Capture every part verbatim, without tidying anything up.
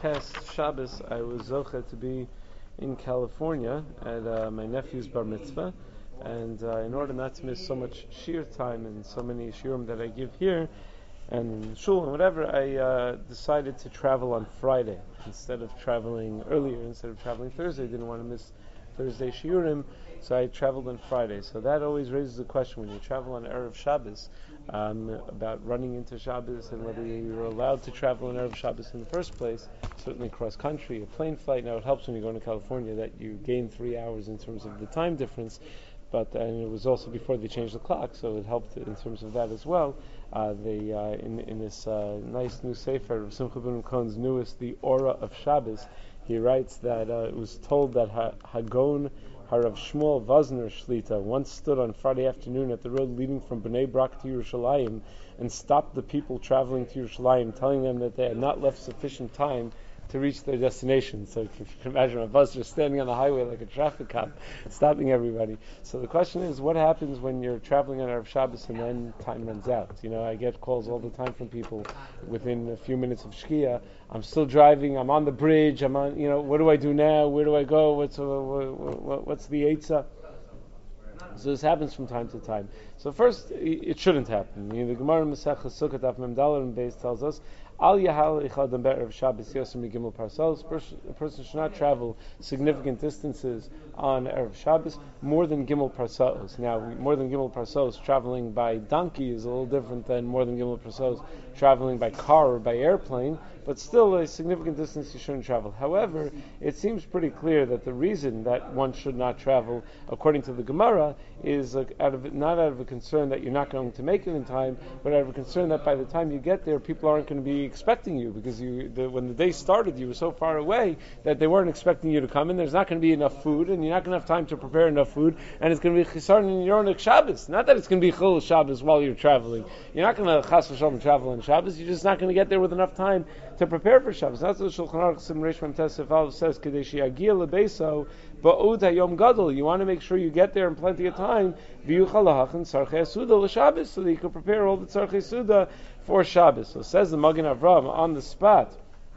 past Shabbos, I was zocheh to be in California at uh, my nephew's bar mitzvah, and uh, in order not to miss so much shiur time and so many shiurim that I give here and in shul and whatever, I uh, decided to travel on Friday instead of traveling earlier. Instead of traveling Thursday, I didn't want to miss Thursday shiurim, so I traveled on Friday. So that always raises the question when you travel on Erev Shabbos um, about running into Shabbos and whether you're allowed to travel on Erev Shabbos in the first place. Certainly cross country, a plane flight. Now it helps when you're going to California that you gain three hours in terms of the time difference. But and it was also before they changed the clock, so it helped in terms of that as well. Uh, they uh, in in this uh, nice new sefer of Simcha ben Cohen's newest, The Aura of Shabbos, he writes that uh, it was told that ha- Hagon Harav Shmuel Vazner Shlita once stood on Friday afternoon at the road leading from Bnei Brak to Yerushalayim and stopped the people traveling to Yerushalayim, telling them that they had not left sufficient time to reach their destination. So if you can imagine a bus just standing on the highway like a traffic cop, stopping everybody. So the question is, what happens when you're traveling on Erev Shabbos and then time runs out? You know, I get calls all the time from people within a few minutes of Shkia. I'm still driving. I'm on the bridge. I'm on. You know, what do I do now? Where do I go? What's uh, what, what's the eitzah? So this happens from time to time. So first, it shouldn't happen. You know, the Gemara Masechah Sukkot Daf Mem Dalet and Beis tells us, Al Yahal Ichadam Be'erev Shabbos Yosem Migimel Parsos. A person should not travel significant distances on Erev Shabbos more than Gimel Parsos. Now, more than Gimel Parsos, traveling by donkey is a little different than more than Gimel Parsos traveling by car or by airplane, but still a significant distance you shouldn't travel. However, it seems pretty clear that the reason that one should not travel, according to the Gemara, is uh, out of not out of a concern that you're not going to make it in time, but out of a concern that by the time you get there, people aren't going to be expecting you, because you, the, when the day started, you were so far away that they weren't expecting you to come in. There's not going to be enough food, and you're not going to have time to prepare enough food, and it's going to be chisaron in your own Shabbos. Not that it's going to be chil Shabbos while you're traveling. You're not going to chas v'shalom travel on Shabbos. You're just not going to get there with enough time to prepare for Shabbos. That's what Shulchan Aruch Sim Reish Mem Tes Aleph says. Kadeshi Agia Lebeso Ba'ud Hayom Gadol. You want to make sure you get there in plenty of time. V'yuchal lahachin tzarchei suda l'Shabbos, so that you can prepare all the tzarchei suda for Shabbos. So says the Magen Avram on the spot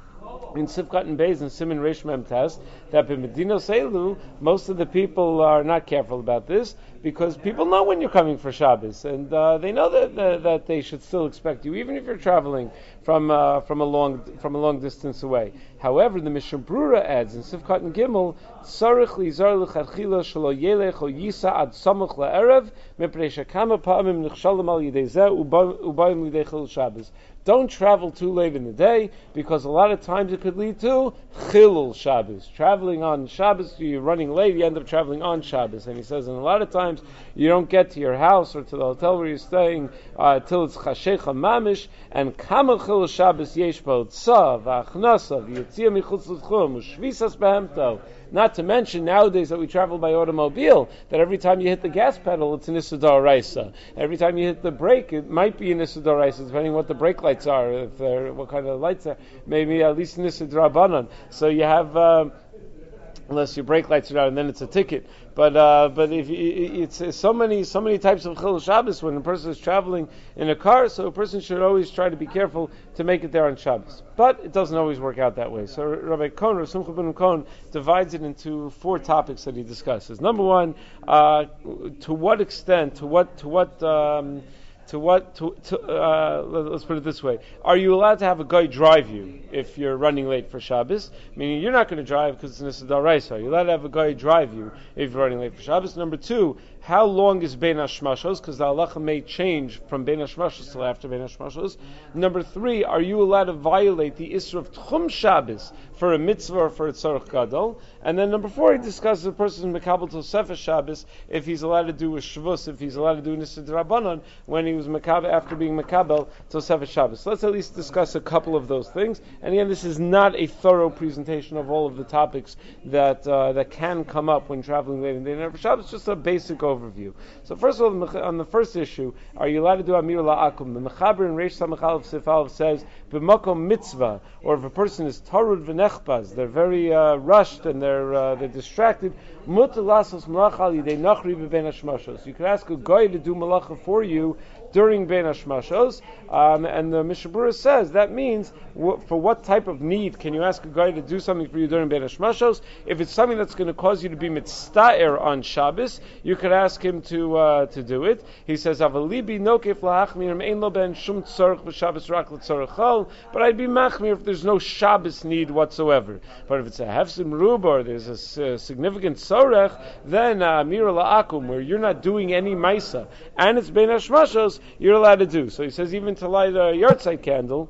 in Sifkat and Beis and Siman Reish Mem Tes that in Medinos Elu most of the people are not careful about this, because people know when you're coming for Shabbos, and uh, they know that, that that they should still expect you, even if you're traveling from uh, from a long from a long distance away. However, the Mishnah Brura adds in Sifkat and Gimel, Sarich lizar l'chadchila shelo yelech o yisa ad samach la'erev mipnei shekama pa'amim nichshalim al yidei zeh ubayim lidei chil Shabbos. Don't travel too late in the day, because a lot of times it could lead to Chilul Shabbos. Traveling on Shabbos, you're running late, you end up traveling on Shabbos. And he says, and a lot of times you don't get to your house or to the hotel where you're staying uh, till it's Chashecha Mamish, and Kama Chilul Shabbos yesh bo tza v'achnasa v'yitzia michutz l'tchum u'shvisas behemto. Not to mention nowadays that we travel by automobile, that every time you hit the gas pedal, it's an Issa D'Oraisa. Every time you hit the brake, it might be an Issa D'Oraisa, depending on what the brake lights are, if they're, what kind of lights are. Maybe at least an Issa D'Rabanan. So you have, uh, unless your brake lights are out, and then it's a ticket. But uh, but if it's, it's so many so many types of Chilul Shabbos when a person is traveling in a car, so a person should always try to be careful to make it there on Shabbos. But it doesn't always work out that way. So Rabbi Cohen, Rav Simcha ben Cohen, divides it into four topics that he discusses. Number one, uh, to what extent, to what to what. Um, To what? To, to uh, let's put it this way: are you allowed to have a guy drive you if you're running late for Shabbos? Meaning you're not going to drive because it's an Issa D'Oraisa. Are you allowed to have a guy drive you if you're running late for Shabbos? Number two, how long is Bein Hashmashos? Because the halacha may change from Bein Hashmashos till after Bein Hashmashos. Number three, are you allowed to violate the Isra of Tchum Shabbos for a mitzvah or for a tzarech gadol? And then number four, he discusses a person's mekabel Tosefes Shabbos, if he's allowed to do a shvus, if he's allowed to do an Issa D'Rabanan when he was mekabel after being mekabel Tosefes Shabbos. So let's at least discuss a couple of those things. And again, this is not a thorough presentation of all of the topics that uh, that can come up when traveling late in the day of Shabbos. Just a basic overview. So first of all, on the first issue, are you allowed to do Amir La'akum? The Mechaber in Reish Samach Aleph Sif Aleph says, B'makom mitzvah, or if a person is tarud v'nechbaz, they're very uh, rushed and they're uh, they're distracted, mut lasos malacha al yidei nachri b'bein hashmashos. You could ask a guy to do malacha for you during Bein Hashmashos. Um, and the Mishnah Berurah says that means w- for what type of need can you ask a guy to do something for you during Bein Hashmashos? If it's something that's going to cause you to be mitzta'er on Shabbos, you could ask him to uh, to do it. He says, "Avalibi nokef lahachmir ein lo ben shum tzorch b'Shabbos rak l'tzorch chol." But I'd be machmir if there's no Shabbos need whatsoever. But if it's a hefsim ruba or there's a s- uh, significant tzorech, then amir la'akum, where you're not doing any maisa and it's Bein Hashmashos, you're allowed to do. So he says even to light a yahrzeit candle,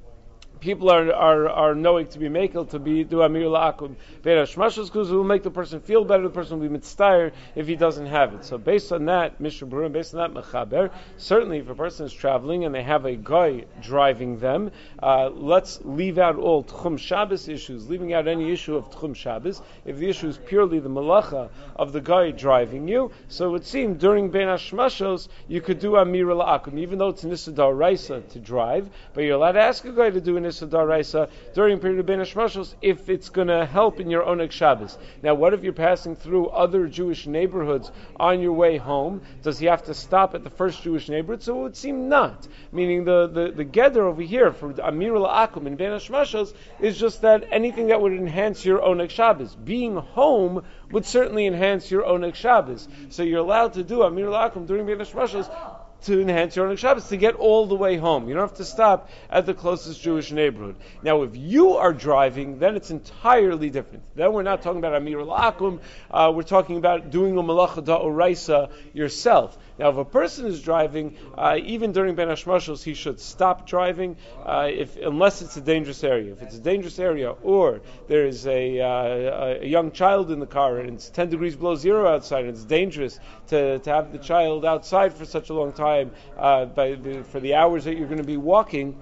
people are are are knowing to be makel to be do amir la'akum Bein Hashmashos, because it will make the person feel better. The person will be mitzta'er if he doesn't have it. So based on that, Mishnah Berurah, based on that mechaber, certainly if a person is traveling and they have a guy driving them, uh, let's leave out all Tchum Shabbos issues, leaving out any issue of Tchum Shabbos. If the issue is purely the malacha of the guy driving you, so it would seem during Bein Hashmashos you could do amir la'akum, even though it's an issa d'oraisa to drive, but you're allowed to ask a guy to do an issa d'oraisa during the period of Bein Hashmashos if it's going to help in your Oneg Shabbos. Now, what if you're passing through other Jewish neighborhoods on your way home? Does he have to stop at the first Jewish neighborhood? So it would seem not. Meaning the the, the gather over here for amir la'akum in Bein Hashmashos is just that anything that would enhance your Oneg Shabbos. Being home would certainly enhance your Oneg Shabbos. So you're allowed to do amir la'akum during Bein Hashmashos to enhance your Oneg Shabbos, to get all the way home. You don't have to stop at the closest Jewish neighborhood. Now, if you are driving, then it's entirely different. Then we're not talking about Amir La'akum, uh, we're talking about doing a Malacha Da'oraisa yourself. Now, if a person is driving, uh, even during Bein Hashmashos, he should stop driving, uh, if unless it's a dangerous area. If it's a dangerous area, or there is a, uh, a young child in the car, and it's ten degrees below zero outside, and it's dangerous to, to have the child outside for such a long time, uh, by the, for the hours that you're going to be walking,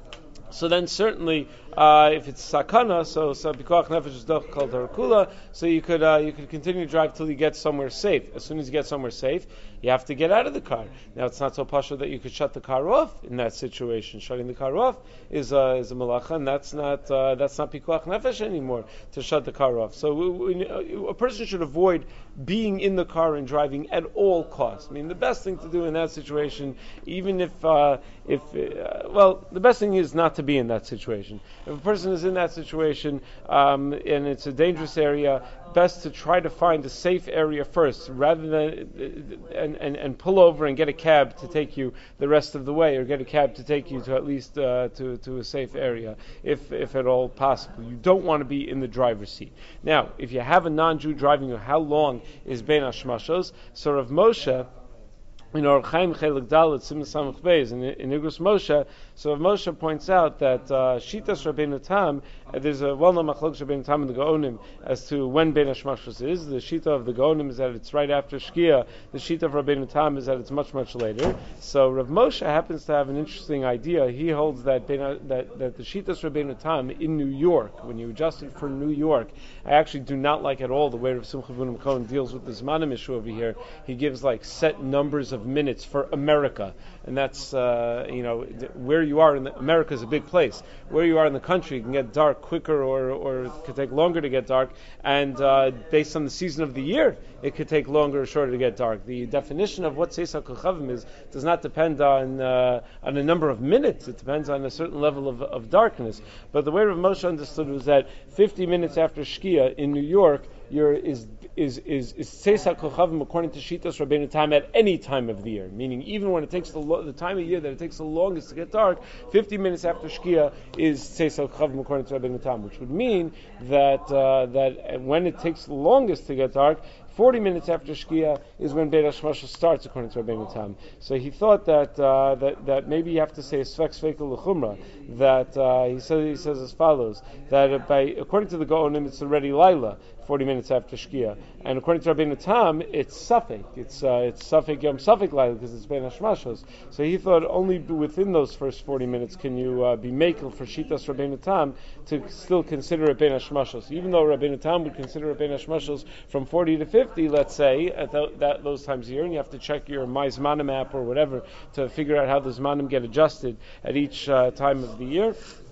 so then certainly, uh, if it's sakana, so so pikuach nefesh is doch kol tarakula, so you could uh, you could continue to drive till you get somewhere safe. As soon as you get somewhere safe, you have to get out of the car. Now it's not so pashut that you could shut the car off in that situation. Shutting the car off is uh, is a malacha, and that's not uh, that's not pikuach nefesh anymore to shut the car off. So we, we, a person should avoid being in the car and driving at all costs. I mean, the best thing to do in that situation, even if uh, if uh, well, the best thing is not to be in that situation. If a person is in that situation um, and it's a dangerous area, best to try to find a safe area first, rather than uh, and, and, and pull over and get a cab to take you the rest of the way, or get a cab to take you to at least uh, to to a safe area, if if at all possible. You don't want to be in the driver's seat. Now, if you have a non-Jew driving you, how long is Bein Hashmashos? So Rav Moshe, in Or Chaim Chelik Dalet Siman Samach Beis in in Igros Moshe, so Moshe points out that uh, Shitas Rabbeinu Tam, uh, there's a well-known machlokes Rabbeinu Tam and the Gaonim as to when Bein Hashmashos is. The Shita of the Gaonim is that it's right after Shkia. The Shita of Rabbeinu Tam is that it's much much later. So Rav Moshe happens to have an interesting idea. He holds that Bein, that that the Shitas Rabbeinu Tam in New York, when you adjust it for New York, I actually do not like at all the way Rav Simcha Bunim Cohen deals with the Zmanim issue over here. He gives like set numbers of minutes for America, and that's uh, you know where you are in the, America is a big place. Where you are in the country, it can get dark quicker, or or it could take longer to get dark, and uh, based on the season of the year, it could take longer or shorter to get dark. The definition of what Seis HaKochavim is does not depend on uh, on a number of minutes. It depends on a certain level of, of darkness. But the way Rav Moshe understood was that fifty minutes after Shkia in New York, Your, is is is is Seis HaKochavim according to Shitas Rabbeinu Tam at any time of the year, meaning even when it takes the, lo- the time of year that it takes the longest to get dark, fifty minutes after Shkia is Seis HaKochavim according to Rabbeinu Tam, which would mean that uh, that when it takes the longest to get dark, forty minutes after Shkia is when Bein Hashmashos starts, according to Rabbeinu Tam. So he thought that uh, that that maybe you have to say a svek sveikel l'chumra. That uh, he says he says as follows: that by according to the Gaonim, it's already Laila, forty minutes after Shkia, and according to Rabbeinu Tam, it's Safek. It's uh, it's Safek Yom Safek Laila because it's Bein Hashmashos. So he thought only within those first forty minutes can you uh, be makel for Shitas Rabbeinu Tam to still consider it Bein Hashmashos. Even though Rabbeinu Tam would consider it Bein Hashmashos from forty to fifty, let's say, at th- that those times a year, and you have to check your My Zmanim app or whatever to figure out how the Zmanim get adjusted at each uh, time of the year.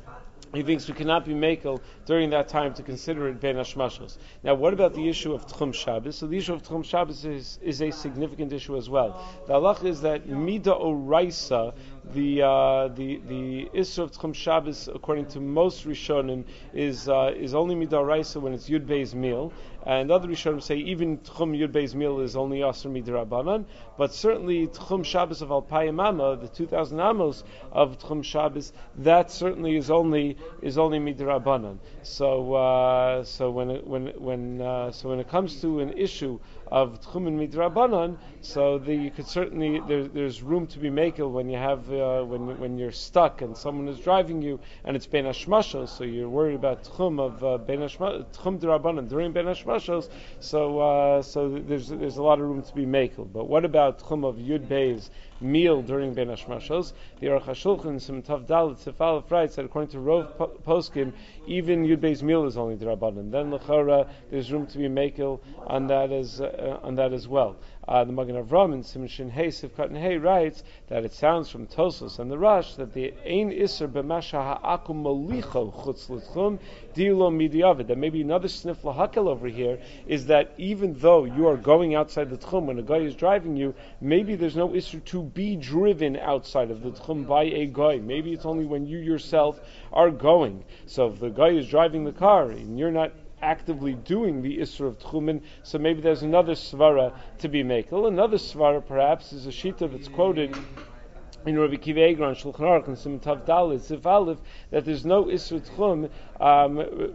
he thinks we cannot be makel during that time to consider it ben hashmashos. Now, what about the issue of Tchum Shabbos? So the issue of Tchum Shabbos is, is a significant issue as well. The halach is that mida oraisa, the uh, the the issue of Tchum Shabbos, according to most Rishonim, is uh, is only mida oraisa when it's Yud Beis meal. And other Rishonim say even Tchum Yud Beis meal is only Asr Midrabanan, but certainly Tchum Shabbos of Alpayim Amma, the two thousand Amos of Tchum Shabbos, that certainly is only is only Midrabanan. So uh, so when it, when when uh, so when it comes to an issue of Tchum and Midrabanan, so the, you could certainly there, there's room to be makel when you have uh, when when you're stuck and someone is driving you and it's Ben Hashmashos, so you're worried about Tchum of uh, Ben Hashmashos, Tchum Drabanan during Ben Hashmashos. So uh, so there's there's a lot of room to be makel. But what about Tchum of Yud Beis meal during Ben Hashmashos? The Aruch HaShulchan Sim Tav Dalet Sefalef writes that according to Rov Poskim, even Yud Beis meal is only Drabanan. Then L'chara there's room to be makel on that as uh, on that as well. Uh, the Magen Avram in Siman Shin Hey Sivkat and Hey writes that it sounds from Tosfos and the Rush that the Ein Isser b'masha ha'akum molicho chutz l'tchum dilo midiavid. That maybe another sniff lahakel over here is that even though you are going outside the tchum when a guy is driving you, maybe there's no Isser to be driven outside of the tchum by a guy. Maybe it's only when you yourself are going. So if the guy is driving the car and you're not actively doing the Isra of Tchumen, so maybe there's another svara to be makel. Another svara perhaps is a shita that's quoted in Rabbi Kiva Eger on Shulchan Aruch and Sim Tav Dalet Sif Aleph that there's no Isra Tchum um,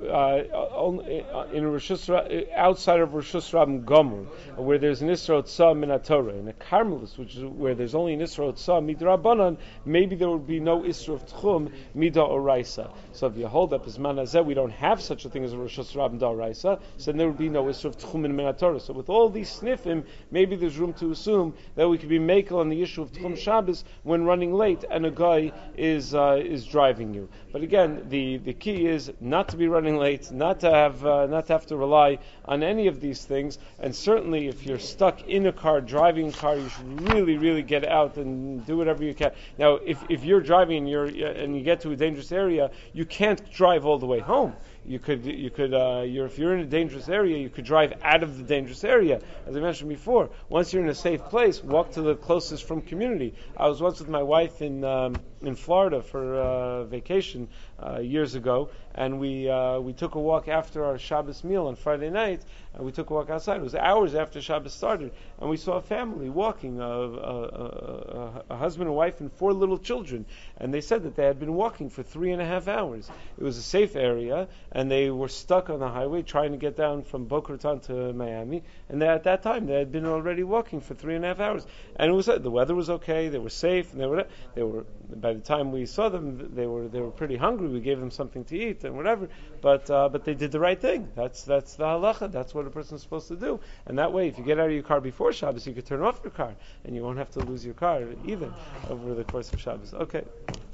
uh, in a Rishus, outside of Rishus Rabim Gomur, where there's an Isra Otzah min HaTorah. In a Carmelis, which is where there's only an Isra Otzah midrabanan, maybe there would be no Isra of Tchum mida oraisa. So if you hold up as manazeh, we don't have such a thing as a Rishus Rabim da oraisa, so then there would be no Isra of Tchum min HaTorah. So with all these sniffim, maybe there's room to assume that we could be makel on the issue of Tchum Shabbos when running late and a guy is uh, is driving you. But again, the, the key is not to be running late, not to have uh, not to have to rely on any of these things. And certainly, if you're stuck in a car, driving a car, you should really, really get out and do whatever you can. Now, if if you're driving and you're and you get to a dangerous area, you can't drive all the way home. You could, you could, uh, you're, if you're in a dangerous area, you could drive out of the dangerous area. As I mentioned before, once you're in a safe place, walk to the closest from community. I was once with my wife in um, in Florida for uh, vacation uh, years ago, and we uh, we took a walk after our Shabbos meal on Friday night. And we took a walk outside. It was hours after Shabbos started, and we saw a family walking, a, a, a, a husband and wife and four little children. And they said that they had been walking for three and a half hours. It was a safe area, and they were stuck on the highway trying to get down from Boca Raton to Miami. And they, at that time, they had been already walking for three and a half hours. And it was the weather was okay. They were safe, and they were they were. By the time we saw them, they were they were pretty hungry. We gave them something to eat and whatever. But uh, but they did the right thing. That's that's the halacha. That's what a person is supposed to do. And that way, if you get out of your car before Shabbos, you could turn off your car, and you won't have to lose your car either over the course of Shabbos. Okay.